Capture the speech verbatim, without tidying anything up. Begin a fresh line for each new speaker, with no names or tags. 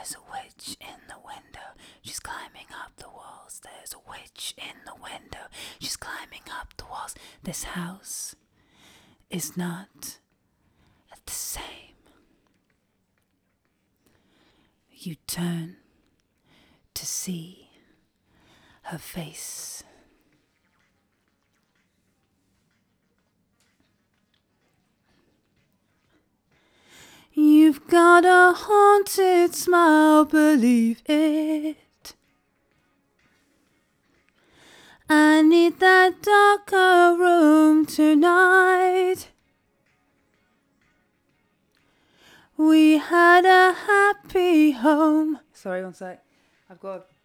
There's a witch in the window. She's climbing up the walls. There's a witch in the window. She's climbing up the walls. This house is not the same. You turn to see her face. You've got a haunted smile, believe it. I need that darker room tonight. We had a happy home. Sorry, one sec. I've got